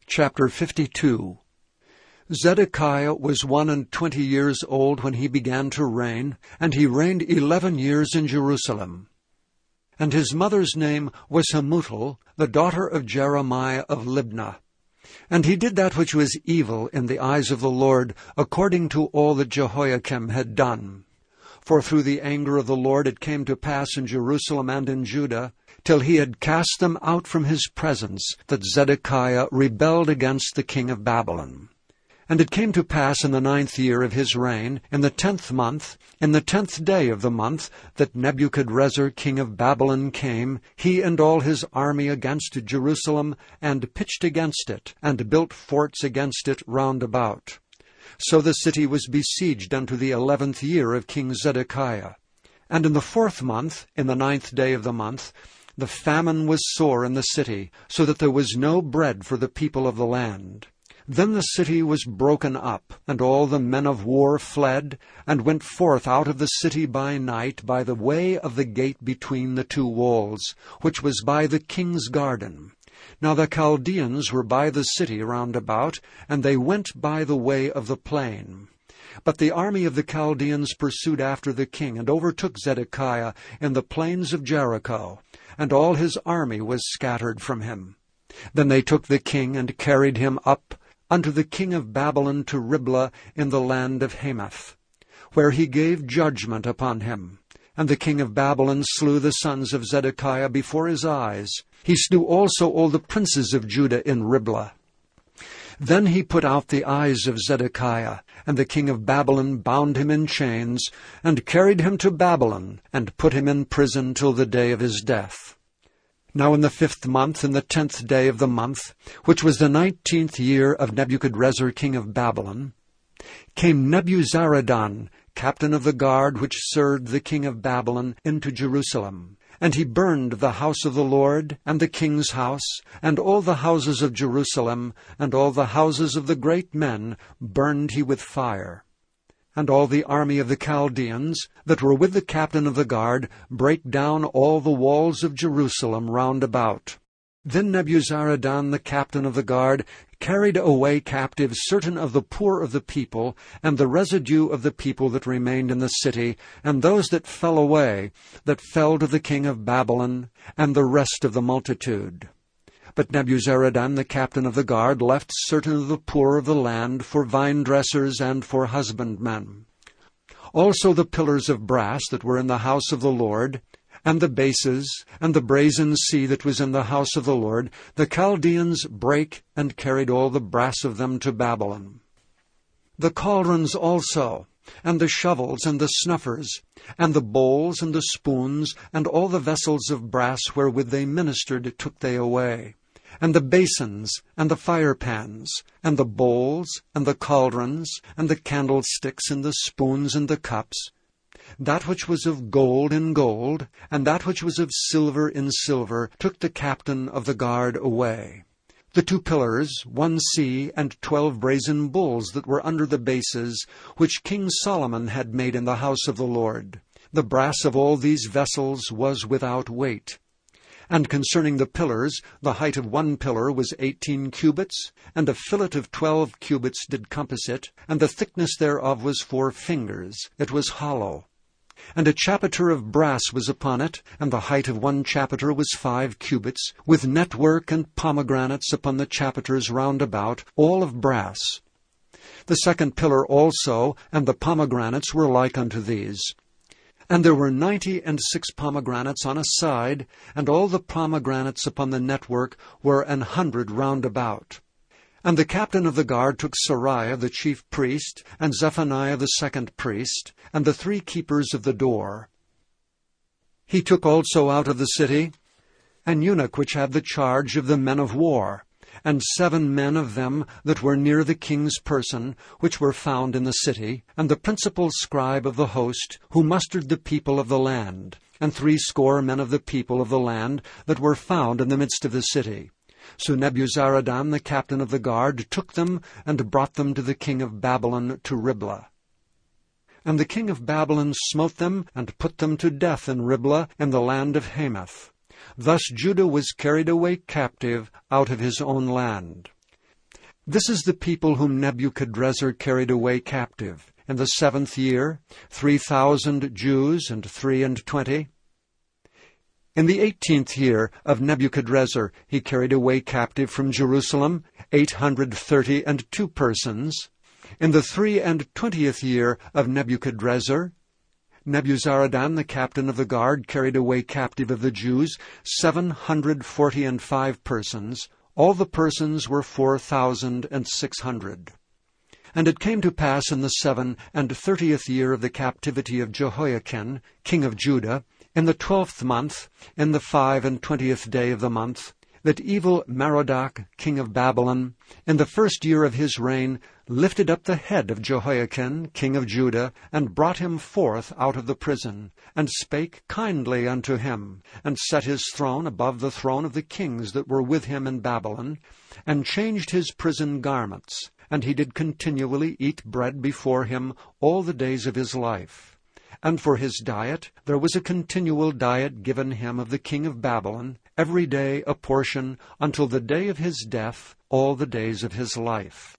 Chapter 52. Zedekiah was 21 years old when he began to reign, and he reigned 11 years in Jerusalem. And his mother's name was Hamutal, the daughter of Jeremiah of Libnah. And he did that which was evil in the eyes of the Lord, according to all that Jehoiakim had done. For through the anger of the Lord it came to pass in Jerusalem and in Judah, till he had cast them out from his presence, that Zedekiah rebelled against the king of Babylon. And it came to pass in the 9th year of his reign, in the 10th month, in the 10th day of the month, that Nebuchadrezzar king of Babylon came, he and all his army against Jerusalem, and pitched against it, and built forts against it round about. So the city was besieged unto the 11th year of King Zedekiah. And in the 4th month, in the 9th day of the month, the famine was sore in the city, so that there was no bread for the people of the land. Then the city was broken up, and all the men of war fled, and went forth out of the city by night by the way of the gate between the two walls, which was by the king's garden. Now the Chaldeans were by the city round about, and they went by the way of the plain. But the army of the Chaldeans pursued after the king, and overtook Zedekiah in the plains of Jericho, and all his army was scattered from him. Then they took the king, and carried him up unto the king of Babylon to Riblah in the land of Hamath, where he gave judgment upon him. And the king of Babylon slew the sons of Zedekiah before his eyes. He slew also all the princes of Judah in Riblah. Then he put out the eyes of Zedekiah, and the king of Babylon bound him in chains, and carried him to Babylon, and put him in prison till the day of his death. Now in the 5th month, in the 10th day of the month, which was the 19th year of Nebuchadrezzar king of Babylon, came Nebuzaradan, captain of the guard which served the king of Babylon, into Jerusalem. And he burned the house of the Lord, and the king's house, and all the houses of Jerusalem, and all the houses of the great men burned he with fire. And all the army of the Chaldeans, that were with the captain of the guard, brake down all the walls of Jerusalem round about. Then Nebuzaradan the captain of the guard carried away captive certain of the poor of the people, and the residue of the people that remained in the city, and those that fell away, that fell to the king of Babylon, and the rest of the multitude. But Nebuzaradan the captain of the guard left certain of the poor of the land for vine-dressers and for husbandmen. Also the pillars of brass that were in the house of the Lord, and the bases, and the brazen sea that was in the house of the Lord, the Chaldeans brake and carried all the brass of them to Babylon. The cauldrons also, and the shovels, and the snuffers, and the bowls, and the spoons, and all the vessels of brass wherewith they ministered took they away, and the basins, and the firepans, and the bowls, and the cauldrons, and the candlesticks, and the spoons, and the cups, that which was of gold in gold, and that which was of silver in silver, took the captain of the guard away. The 2 pillars, 1 sea, and 12 brazen bulls that were under the bases, which King Solomon had made in the house of the Lord. The brass of all these vessels was without weight. And concerning the pillars, the height of 1 pillar was 18 cubits, and a fillet of 12 cubits did compass it, and the thickness thereof was 4 fingers. It was hollow. And a chapiter of brass was upon it, and the height of 1 chapiter was 5 cubits, with network and pomegranates upon the chapiters round about, all of brass. The 2nd pillar also, and the pomegranates were like unto these. And there were 96 pomegranates on a side, and all the pomegranates upon the network were 100 round about. And the captain of the guard took Seraiah the chief priest, and Zephaniah the 2nd priest, and the 3 keepers of the door. He took also out of the city an eunuch which had the charge of the men of war, and 7 men of them that were near the king's person, which were found in the city, and the principal scribe of the host, who mustered the people of the land, and 60 men of the people of the land that were found in the midst of the city. So Nebuzaradan the captain of the guard took them, and brought them to the king of Babylon to Riblah. And the king of Babylon smote them, and put them to death in Riblah in the land of Hamath. Thus Judah was carried away captive out of his own land. This is the people whom Nebuchadrezzar carried away captive. In the 7th year, 3,000 Jews and 23. In the 18th year of Nebuchadrezzar, he carried away captive from Jerusalem 832 persons. In the 23rd year of Nebuchadrezzar, Nebuzaradan, the captain of the guard, carried away captive of the Jews 745 persons. All the persons were 4,600. And it came to pass in the 37th year of the captivity of Jehoiachin, king of Judah, in the 12th month, in the 25th day of the month, that evil Merodach, king of Babylon, in the 1st year of his reign, lifted up the head of Jehoiachin, king of Judah, and brought him forth out of the prison, and spake kindly unto him, and set his throne above the throne of the kings that were with him in Babylon, and changed his prison garments, and he did continually eat bread before him all the days of his life. And for his diet there was a continual diet given him of the king of Babylon, every day a portion, until the day of his death, all the days of his life.